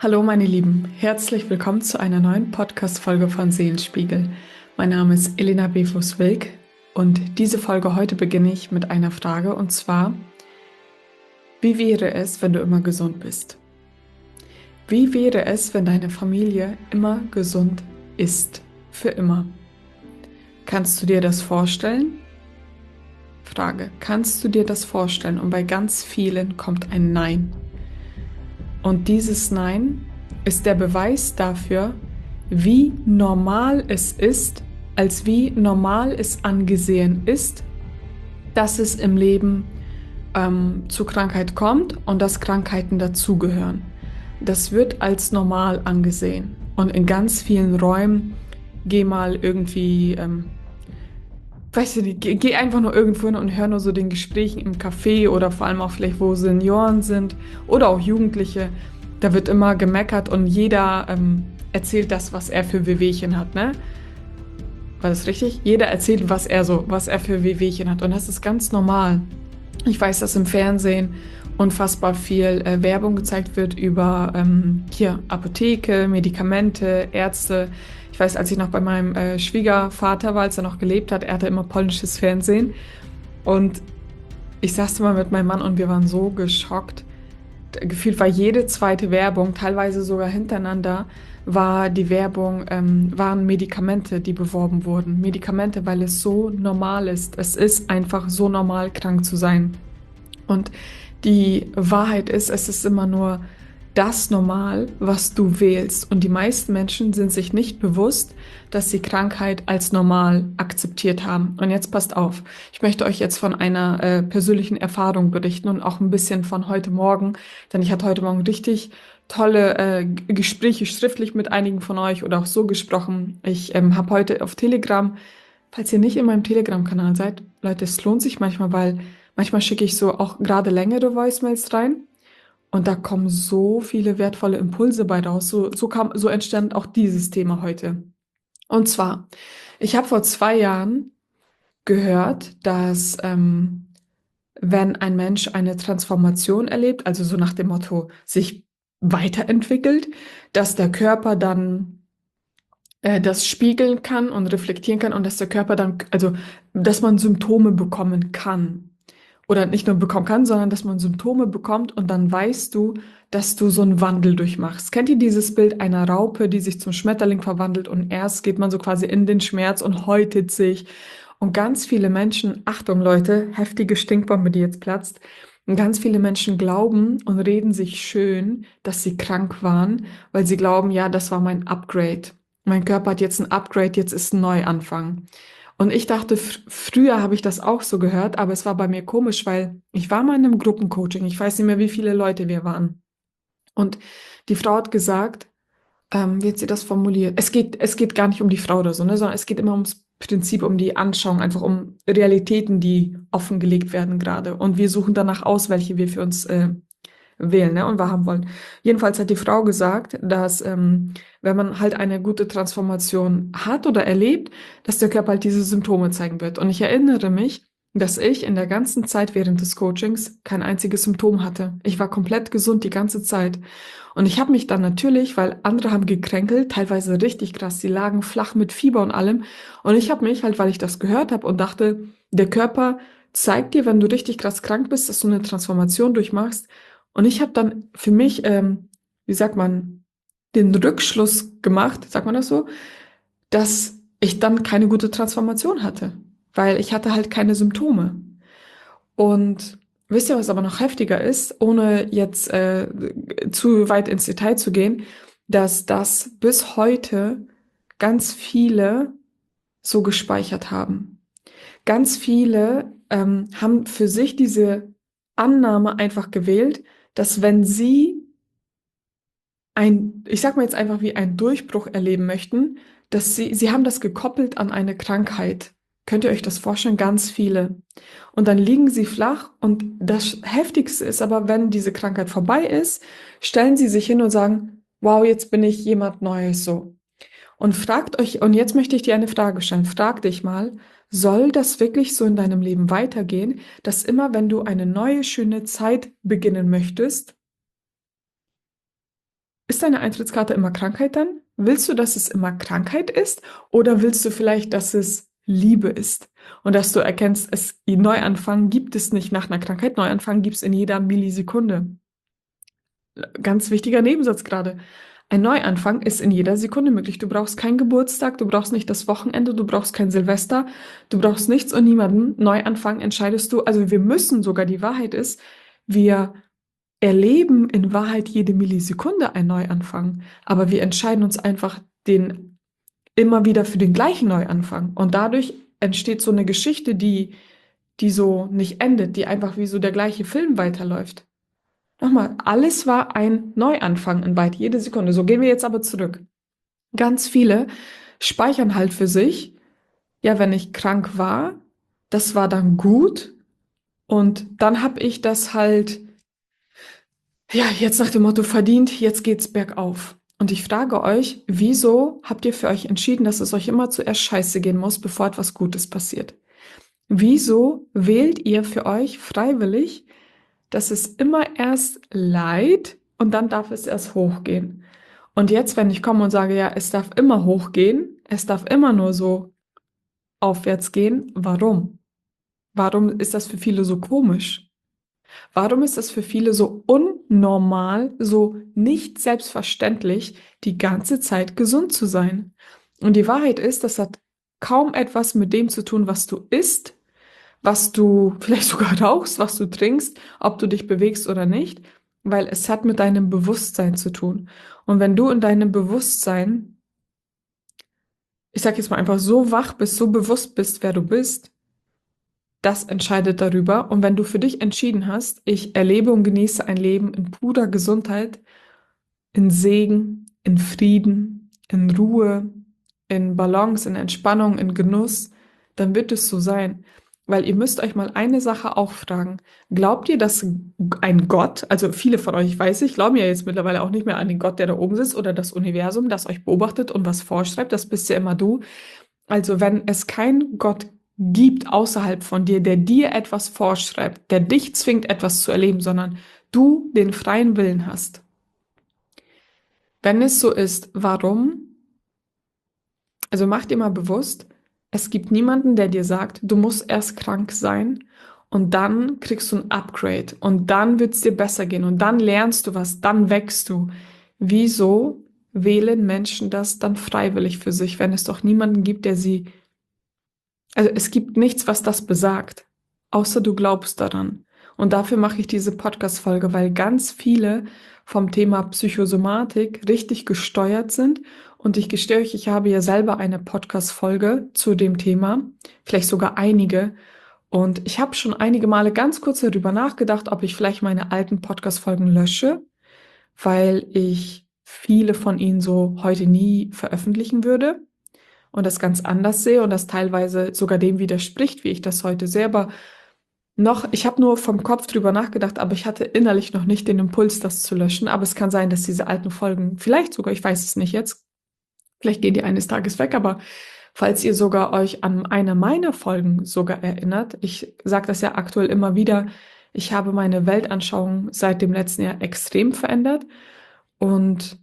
Hallo meine Lieben, herzlich willkommen zu einer neuen Podcast-Folge von Seelenspiegel. Mein Name ist Elena Befus-Wilk und diese Folge heute beginne ich mit einer Frage und zwar: Wie wäre es, wenn du immer gesund bist? Wie wäre es, wenn deine Familie immer gesund ist? Für immer. Kannst du dir das vorstellen? Frage: Kannst du dir das vorstellen? Und bei ganz vielen kommt ein Nein. Und dieses Nein ist der Beweis dafür, wie normal es ist, als wie normal es angesehen ist, dass es im Leben zu Krankheit kommt und dass Krankheiten dazugehören. Das wird als normal angesehen. Und in ganz vielen Räumen, geh mal irgendwie, weiß ich nicht, geh einfach nur irgendwo hin und hör nur so den Gesprächen im Café oder vor allem auch vielleicht, wo Senioren sind oder auch Jugendliche. Da wird immer gemeckert und jeder erzählt das, was er für Wehwehchen hat, ne? War das richtig? Jeder erzählt, was er für Wehwehchen hat. Und das ist ganz normal. Ich weiß, dass im Fernsehen unfassbar viel Werbung gezeigt wird über hier Apotheke, Medikamente, Ärzte. Ich weiß, als ich noch bei meinem Schwiegervater war, als er noch gelebt hat, er hatte immer polnisches Fernsehen. Und ich saß immer mit meinem Mann und wir waren so geschockt. Gefühlt war jede zweite Werbung, teilweise sogar hintereinander, war die Werbung, waren Medikamente, die beworben wurden. Medikamente, weil es so normal ist. Es ist einfach so normal, krank zu sein. Und die Wahrheit ist, es ist immer nur das Normal, was du wählst. Und die meisten Menschen sind sich nicht bewusst, dass sie Krankheit als normal akzeptiert haben. Und jetzt passt auf, ich möchte euch jetzt von einer persönlichen Erfahrung berichten und auch ein bisschen von heute Morgen, denn ich hatte heute Morgen richtig tolle Gespräche schriftlich mit einigen von euch oder auch so gesprochen. Ich habe heute auf Telegram, falls ihr nicht in meinem Telegram-Kanal seid, Leute, es lohnt sich manchmal, weil manchmal schicke ich so auch gerade längere Voicemails rein. Und da kommen so viele wertvolle Impulse bei raus. So entstand auch dieses Thema heute. Und zwar, ich habe vor 2 Jahren gehört, dass wenn ein Mensch eine Transformation erlebt, also so nach dem Motto sich weiterentwickelt, dass der Körper dann das spiegeln kann und reflektieren kann und dass der Körper dann, also dass man Symptome bekommen kann. Oder nicht nur bekommen kann, sondern dass man Symptome bekommt und dann weißt du, dass du so einen Wandel durchmachst. Kennt ihr dieses Bild einer Raupe, die sich zum Schmetterling verwandelt und erst geht man so quasi in den Schmerz und häutet sich. Und ganz viele Menschen, Achtung Leute, heftige Stinkbombe, die jetzt platzt, und ganz viele Menschen glauben und reden sich schön, dass sie krank waren, weil sie glauben, ja, das war mein Upgrade. Mein Körper hat jetzt ein Upgrade, jetzt ist ein Neuanfang. Und ich dachte, früher habe ich das auch so gehört, aber es war bei mir komisch, weil ich war mal in einem Gruppencoaching. Ich weiß nicht mehr, wie viele Leute wir waren. Und die Frau hat gesagt, wie hat sie das formuliert? Es geht gar nicht um die Frau oder so, ne, sondern es geht immer ums Prinzip, um die Anschauung, einfach um Realitäten, die offengelegt werden gerade. Und wir suchen danach aus, welche wir für uns wählen, ne, und wahrhaben wollen. Jedenfalls hat die Frau gesagt, dass wenn man halt eine gute Transformation hat oder erlebt, dass der Körper halt diese Symptome zeigen wird. Und ich erinnere mich, dass ich in der ganzen Zeit während des Coachings kein einziges Symptom hatte. Ich war komplett gesund die ganze Zeit. Und ich habe mich dann natürlich, weil andere haben gekränkelt, teilweise richtig krass, die lagen flach mit Fieber und allem. Und ich habe mich halt, weil ich das gehört habe und dachte, der Körper zeigt dir, wenn du richtig krass krank bist, dass du eine Transformation durchmachst. Und ich habe dann für mich, wie sagt man, den Rückschluss gemacht, sagt man das so, dass ich dann keine gute Transformation hatte, weil ich hatte halt keine Symptome. Und wisst ihr, was aber noch heftiger ist, ohne jetzt zu weit ins Detail zu gehen, dass das bis heute ganz viele so gespeichert haben. Ganz viele haben für sich diese Annahme einfach gewählt, dass wenn sie ich sag mal jetzt einfach wie einen Durchbruch erleben möchten, dass sie haben das gekoppelt an eine Krankheit. Könnt ihr euch das vorstellen? Ganz viele. Und dann liegen sie flach und das Heftigste ist aber, wenn diese Krankheit vorbei ist, stellen sie sich hin und sagen, wow, jetzt bin ich jemand Neues so. Und fragt euch, und jetzt möchte ich dir eine Frage stellen. Frag dich mal, soll das wirklich so in deinem Leben weitergehen, dass immer, wenn du eine neue, schöne Zeit beginnen möchtest, ist deine Eintrittskarte immer Krankheit dann? Willst du, dass es immer Krankheit ist? Oder willst du vielleicht, dass es Liebe ist? Und dass du erkennst, Neuanfang gibt es nicht nach einer Krankheit. Neuanfang gibt es in jeder Millisekunde. Ganz wichtiger Nebensatz gerade. Ein Neuanfang ist in jeder Sekunde möglich. Du brauchst keinen Geburtstag, du brauchst nicht das Wochenende, du brauchst kein Silvester, du brauchst nichts und niemanden. Neuanfang entscheidest du. Also wir müssen sogar, die Wahrheit ist, wir erleben in Wahrheit jede Millisekunde einen Neuanfang, aber wir entscheiden uns einfach den immer wieder für den gleichen Neuanfang. Und dadurch entsteht so eine Geschichte, die so nicht endet, die einfach wie so der gleiche Film weiterläuft. Nochmal, alles war ein Neuanfang in weit jede Sekunde. So gehen wir jetzt aber zurück. Ganz viele speichern halt für sich, ja, wenn ich krank war, das war dann gut und dann habe ich das halt, ja, jetzt nach dem Motto verdient, jetzt geht's bergauf. Und ich frage euch, wieso habt ihr für euch entschieden, dass es euch immer zuerst scheiße gehen muss, bevor etwas Gutes passiert? Wieso wählt ihr für euch freiwillig, dass es immer erst leid und dann darf es erst hochgehen? Und jetzt, wenn ich komme und sage, ja, es darf immer hochgehen, es darf immer nur so aufwärts gehen, warum? Warum ist das für viele so komisch? Warum ist es für viele so unnormal, so nicht selbstverständlich, die ganze Zeit gesund zu sein? Und die Wahrheit ist, das hat kaum etwas mit dem zu tun, was du isst, was du vielleicht sogar rauchst, was du trinkst, ob du dich bewegst oder nicht, weil es hat mit deinem Bewusstsein zu tun. Und wenn du in deinem Bewusstsein, ich sag jetzt mal einfach so wach bist, so bewusst bist, wer du bist, das entscheidet darüber. Und wenn du für dich entschieden hast, ich erlebe und genieße ein Leben in purer Gesundheit, in Segen, in Frieden, in Ruhe, in Balance, in Entspannung, in Genuss, dann wird es so sein. Weil ihr müsst euch mal eine Sache auch fragen. Glaubt ihr, dass ein Gott, also viele von euch, ich weiß ich, glauben ja jetzt mittlerweile auch nicht mehr an den Gott, der da oben sitzt oder das Universum, das euch beobachtet und was vorschreibt, das bist ja immer du. Also wenn es keinen Gott gibt außerhalb von dir, der dir etwas vorschreibt, der dich zwingt, etwas zu erleben, sondern du den freien Willen hast. Wenn es so ist, warum? Also mach dir mal bewusst, es gibt niemanden, der dir sagt, du musst erst krank sein und dann kriegst du ein Upgrade und dann wird es dir besser gehen und dann lernst du was, dann wächst du. Wieso wählen Menschen das dann freiwillig für sich, wenn es doch niemanden gibt, der sie, also es gibt nichts, was das besagt, außer du glaubst daran. Und dafür mache ich diese Podcast-Folge, weil ganz viele vom Thema Psychosomatik richtig gesteuert sind. Und ich gestehe euch, ich habe ja selber eine Podcast-Folge zu dem Thema, vielleicht sogar einige. Und ich habe schon einige Male ganz kurz darüber nachgedacht, ob ich vielleicht meine alten Podcast-Folgen lösche, weil ich viele von ihnen so heute nie veröffentlichen würde und das ganz anders sehe und das teilweise sogar dem widerspricht, wie ich das heute sehe. Aber ich habe nur vom Kopf drüber nachgedacht, aber ich hatte innerlich noch nicht den Impuls, das zu löschen. Aber es kann sein, dass diese alten Folgen, vielleicht sogar, ich weiß es nicht jetzt, vielleicht gehen die eines Tages weg, aber falls ihr sogar euch an eine meiner Folgen sogar erinnert, ich sage das ja aktuell immer wieder, ich habe meine Weltanschauung seit dem letzten Jahr extrem verändert und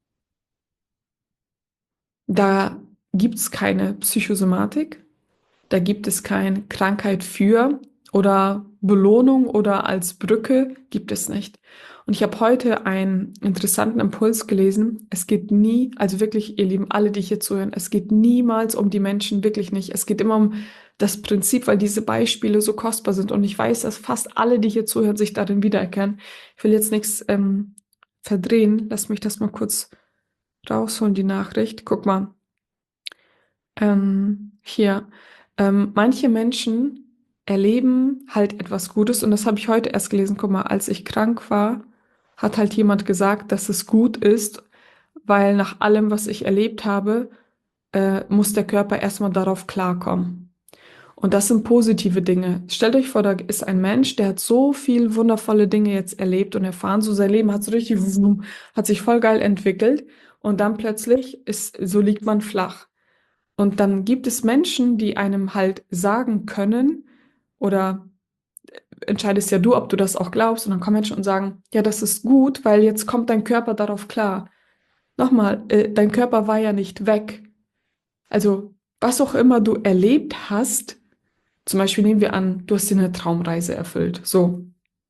da gibt es keine Psychosomatik, da gibt es keine Krankheit für oder Belohnung oder als Brücke gibt es nicht. Und ich habe heute einen interessanten Impuls gelesen. Es geht nie, also wirklich, ihr Lieben, alle, die hier zuhören, es geht niemals um die Menschen, wirklich nicht. Es geht immer um das Prinzip, weil diese Beispiele so kostbar sind. Und ich weiß, dass fast alle, die hier zuhören, sich darin wiedererkennen. Ich will jetzt nichts verdrehen. Lass mich das mal kurz rausholen, die Nachricht. Guck mal. Hier. Manche Menschen erleben halt etwas Gutes und das habe ich heute erst gelesen. Guck mal, als ich krank war, hat halt jemand gesagt, dass es gut ist, weil nach allem, was ich erlebt habe, muss der Körper erstmal darauf klarkommen. Und das sind positive Dinge. Stellt euch vor, da ist ein Mensch, der hat so viel wundervolle Dinge jetzt erlebt und erfahren, so sein Leben hat so richtig, hat sich voll geil entwickelt und dann plötzlich so liegt man flach. Und dann gibt es Menschen, die einem halt sagen können, oder entscheidest ja du, ob du das auch glaubst, und dann kommen Menschen und sagen, ja, das ist gut, weil jetzt kommt dein Körper darauf klar. Nochmal, dein Körper war ja nicht weg. Also, was auch immer du erlebt hast, zum Beispiel nehmen wir an, du hast dir eine Traumreise erfüllt. So.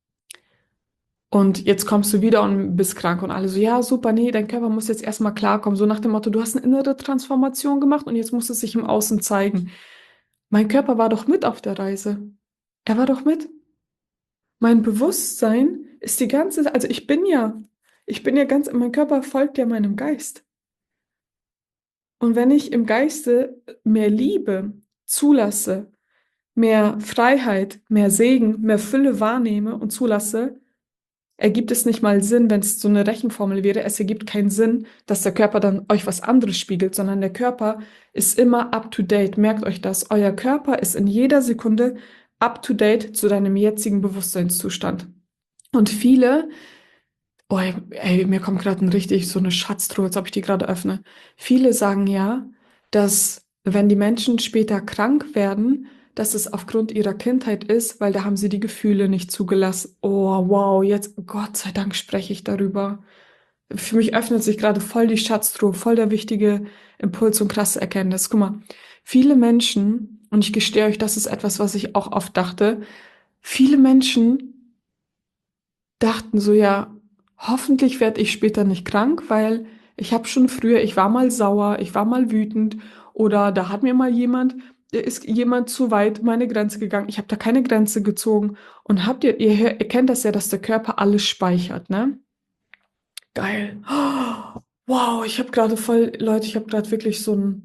Und jetzt kommst du wieder und bist krank und alle so, ja, super, nee, dein Körper muss jetzt erstmal klarkommen. So nach dem Motto, du hast eine innere Transformation gemacht und jetzt muss es sich im Außen zeigen. Mein Körper war doch mit auf der Reise. Er war doch mit. Mein Bewusstsein ist die ganze, also ich bin ja ganz, mein Körper folgt ja meinem Geist. Und wenn ich im Geiste mehr Liebe zulasse, mehr Freiheit, mehr Segen, mehr Fülle wahrnehme und zulasse, ergibt es nicht mal Sinn, wenn es so eine Rechenformel wäre. Es ergibt keinen Sinn, dass der Körper dann euch was anderes spiegelt, sondern der Körper ist immer up to date. Merkt euch das. Euer Körper ist in jeder Sekunde up to date zu deinem jetzigen Bewusstseinszustand. Und viele, oh, ey, mir kommt gerade so eine Schatztruhe, als ob ich die gerade öffne. Viele sagen ja, dass wenn die Menschen später krank werden, dass es aufgrund ihrer Kindheit ist, weil da haben sie die Gefühle nicht zugelassen. Oh, wow, jetzt, Gott sei Dank spreche ich darüber. Für mich öffnet sich gerade voll die Schatztruhe, voll der wichtige Impuls und krasse Erkenntnis. Guck mal, viele Menschen, und ich gestehe euch, das ist etwas, was ich auch oft dachte, viele Menschen dachten so, ja, hoffentlich werde ich später nicht krank, weil ich habe schon früher, ich war mal sauer, ich war mal wütend oder da hat mir mal jemand, ist jemand zu weit meine Grenze gegangen. Ich habe da keine Grenze gezogen und ihr kennt das ja, dass der Körper alles speichert, ne? Geil. Oh, wow, ich habe gerade voll, Leute, ich habe gerade wirklich so ein,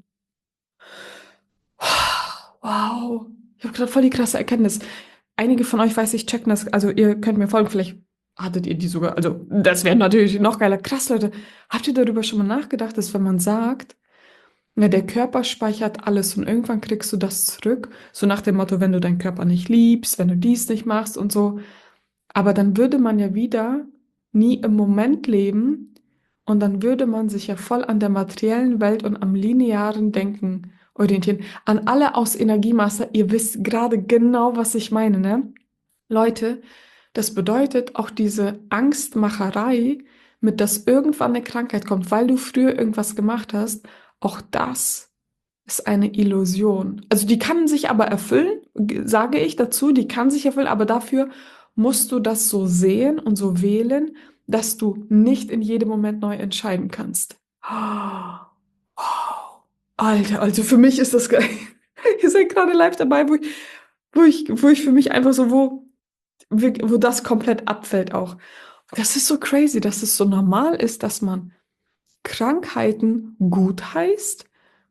wow, ich habe gerade voll die krasse Erkenntnis. Einige von euch, weiß ich, checken das, also ihr könnt mir folgen, vielleicht hattet ihr die sogar, also das wäre natürlich noch geiler. Krass, Leute, habt ihr darüber schon mal nachgedacht, dass wenn man sagt, ja, der Körper speichert alles und irgendwann kriegst du das zurück, so nach dem Motto, wenn du deinen Körper nicht liebst, wenn du dies nicht machst und so, aber dann würde man ja wieder nie im Moment leben und dann würde man sich ja voll an der materiellen Welt und am linearen Denken orientieren. An alle aus Energiemaster, ihr wisst gerade genau, was ich meine, ne? Leute, das bedeutet auch diese Angstmacherei, mit dass irgendwann eine Krankheit kommt, weil du früher irgendwas gemacht hast, auch das ist eine Illusion. Also die kann sich aber erfüllen, sage ich dazu, die kann sich erfüllen, aber dafür musst du das so sehen und so wählen, dass du nicht in jedem Moment neu entscheiden kannst. Ah, wow. Alter, also für mich ist das geil. Ihr seid gerade live dabei, wo ich für mich einfach so, wo das komplett abfällt auch. Das ist so crazy, dass es so normal ist, dass man Krankheiten gut heißt.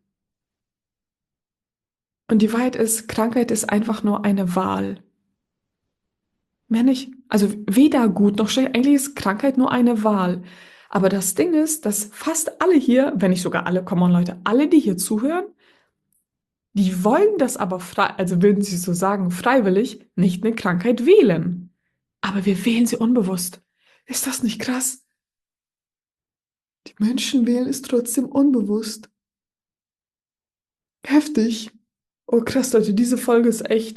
Und die Wahrheit ist, Krankheit ist einfach nur eine Wahl. Mehr nicht. Also weder gut noch schlecht. Eigentlich ist Krankheit nur eine Wahl. Aber das Ding ist, dass fast alle hier, wenn nicht sogar alle, come on Leute, alle, die hier zuhören, die wollen das aber frei, also würden sie so sagen, freiwillig nicht eine Krankheit wählen. Aber wir wählen sie unbewusst. Ist das nicht krass? Die Menschen wählen es trotzdem unbewusst. Heftig. Oh krass, Leute, diese Folge ist echt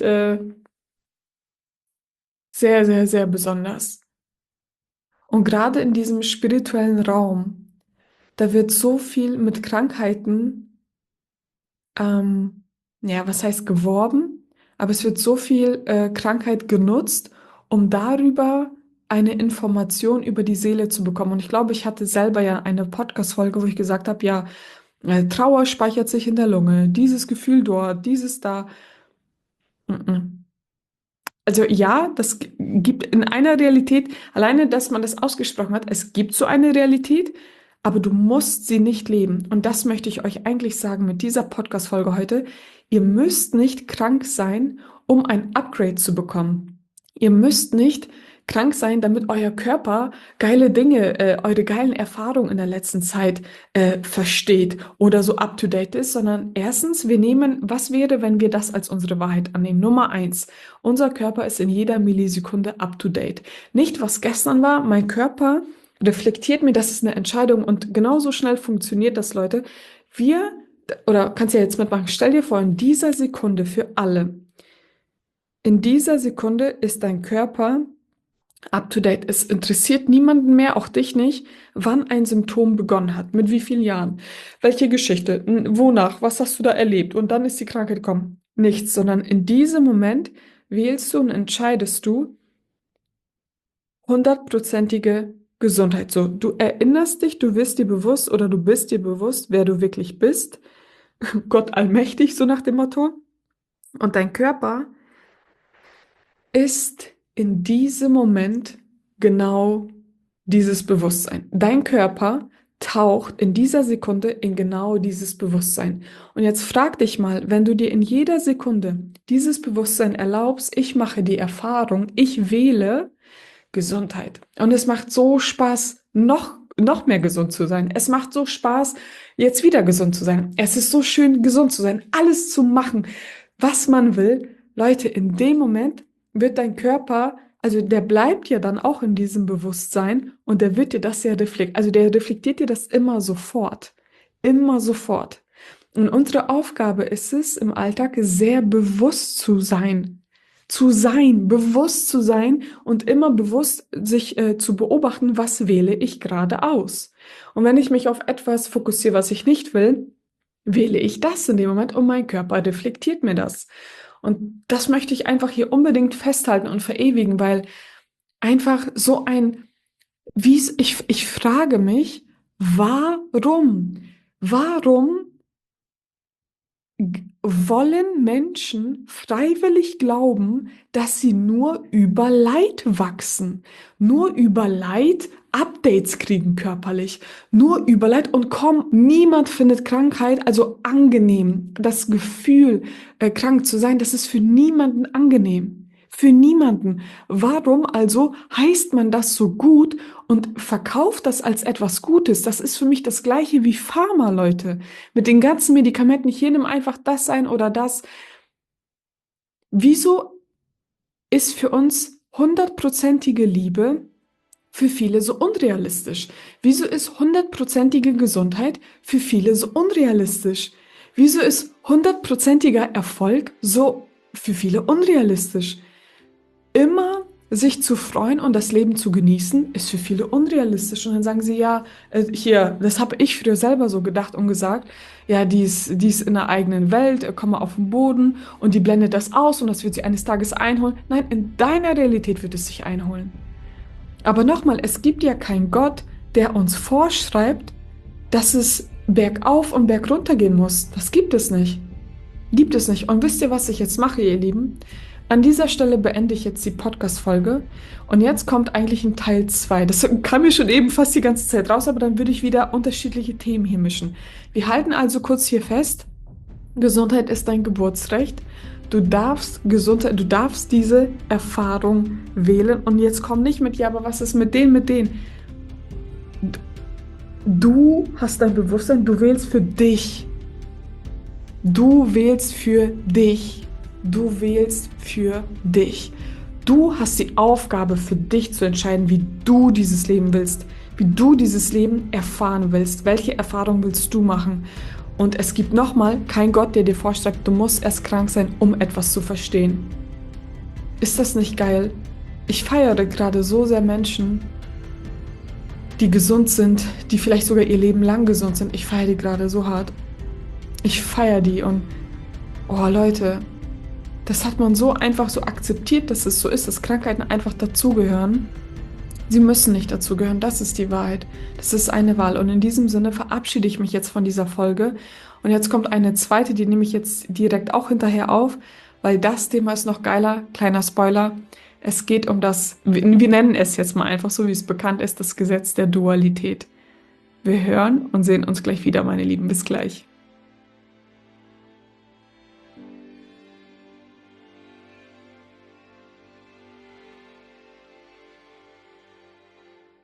sehr, sehr, sehr besonders. Und gerade in diesem spirituellen Raum, da wird so viel mit Krankheiten, ähm, ja, was heißt geworben, aber es wird so viel Krankheit genutzt, um darüber eine Information über die Seele zu bekommen. Und ich glaube, ich hatte selber ja eine Podcast-Folge, wo ich gesagt habe, ja, Trauer speichert sich in der Lunge, dieses Gefühl dort, dieses da. Mm-mm. Also ja, gibt in einer Realität, alleine, dass man das ausgesprochen hat, es gibt so eine Realität, aber du musst sie nicht leben. Und das möchte ich euch eigentlich sagen mit dieser Podcast-Folge heute. Ihr müsst nicht krank sein, um ein Upgrade zu bekommen. Ihr müsst nicht krank sein, damit euer Körper geile Dinge, eure geilen Erfahrungen in der letzten Zeit versteht oder so up-to-date ist, sondern erstens, was wäre, wenn wir das als unsere Wahrheit annehmen? Nummer eins, unser Körper ist in jeder Millisekunde up-to-date. Nicht, was gestern war, mein Körper reflektiert mir, das ist eine Entscheidung und genauso schnell funktioniert das, Leute. Wir, oder kannst ja jetzt mitmachen, stell dir vor, in dieser Sekunde für alle, in dieser Sekunde ist dein Körper up to date. Es interessiert niemanden mehr, auch dich nicht, wann ein Symptom begonnen hat, mit wie vielen Jahren, welche Geschichte, wonach, was hast du da erlebt und dann ist die Krankheit gekommen. Nichts, sondern in diesem Moment wählst du und entscheidest du 100%ige Gesundheit. So, du erinnerst dich, du wirst dir bewusst oder du bist dir bewusst, wer du wirklich bist. Gott allmächtig, so nach dem Motto. Und dein Körper ist in diesem Moment genau dieses Bewusstsein. Dein Körper taucht in dieser Sekunde in genau dieses Bewusstsein. Und jetzt frag dich mal, wenn du dir in jeder Sekunde dieses Bewusstsein erlaubst, ich mache die Erfahrung, ich wähle Gesundheit. Und es macht so Spaß, noch mehr gesund zu sein. Es macht so Spaß, jetzt wieder gesund zu sein. Es ist so schön, gesund zu sein, alles zu machen, was man will. Leute, in dem Moment wird dein Körper, also der bleibt ja dann auch in diesem Bewusstsein und der wird dir das ja reflektieren. Also der reflektiert dir das immer sofort. Immer sofort. Und unsere Aufgabe ist es, im Alltag sehr bewusst zu sein. Zu sein, bewusst zu sein und immer bewusst sich zu beobachten, was wähle ich gerade aus. Und wenn ich mich auf etwas fokussiere, was ich nicht will, wähle ich das in dem Moment und mein Körper reflektiert mir das. Und das möchte ich einfach hier unbedingt festhalten und verewigen, weil einfach so ein, ich frage mich, warum? Warum wollen Menschen freiwillig glauben, dass sie nur über Leid wachsen, nur über Leid Updates kriegen körperlich, nur über Leid und komm, niemand findet Krankheit, also angenehm. Das Gefühl, krank zu sein, das ist für niemanden angenehm. Für niemanden. Warum also heißt man das so gut und verkauft das als etwas Gutes? Das ist für mich das Gleiche wie Pharma, Leute. Mit den ganzen Medikamenten, hier nimm einfach das ein oder das. Wieso ist für uns 100%ige Liebe für viele so unrealistisch? Wieso ist 100%ige Gesundheit für viele so unrealistisch? Wieso ist 100%iger Erfolg so für viele unrealistisch? Immer sich zu freuen und das Leben zu genießen, ist für viele unrealistisch. Und dann sagen sie, ja, hier, das habe ich früher selber so gedacht und gesagt, ja, die ist in der eigenen Welt, komm mal auf den Boden und die blendet das aus und das wird sie eines Tages einholen. Nein, in deiner Realität wird es sich einholen. Aber nochmal, es gibt ja keinen Gott, der uns vorschreibt, dass es bergauf und bergunter gehen muss. Das gibt es nicht. Gibt es nicht. Und wisst ihr, was ich jetzt mache, ihr Lieben? An dieser Stelle beende ich jetzt die Podcast-Folge und jetzt kommt eigentlich ein Teil 2. Das kam mir schon eben fast die ganze Zeit raus, aber dann würde ich wieder unterschiedliche Themen hier mischen. Wir halten also kurz hier fest, Gesundheit ist dein Geburtsrecht. Du darfst Gesundheit, du darfst diese Erfahrung wählen und jetzt komm nicht mit, ja, aber was ist mit denen? Du hast dein Bewusstsein, du wählst für dich. Du wählst für dich. Du wählst für dich. Du hast die Aufgabe für dich zu entscheiden, wie du dieses Leben willst, wie du dieses Leben erfahren willst, welche Erfahrung willst du machen. Und es gibt nochmal keinen Gott, der dir vorschreibt, du musst erst krank sein, um etwas zu verstehen. Ist das nicht geil? Ich feiere gerade so sehr Menschen, die gesund sind, die vielleicht sogar ihr Leben lang gesund sind. Ich feiere die gerade so hart. Ich feiere die und, oh Leute, das hat man so einfach so akzeptiert, dass es so ist, dass Krankheiten einfach dazugehören. Sie müssen nicht dazugehören, das ist die Wahrheit. Das ist eine Wahl. Und in diesem Sinne verabschiede ich mich jetzt von dieser Folge. Und jetzt kommt eine zweite, die nehme ich jetzt direkt auch hinterher auf, weil das Thema ist noch geiler. Kleiner Spoiler. Es geht um das, wir nennen es jetzt mal einfach so, wie es bekannt ist, das Gesetz der Dualität. Wir hören und sehen uns gleich wieder, meine Lieben. Bis gleich.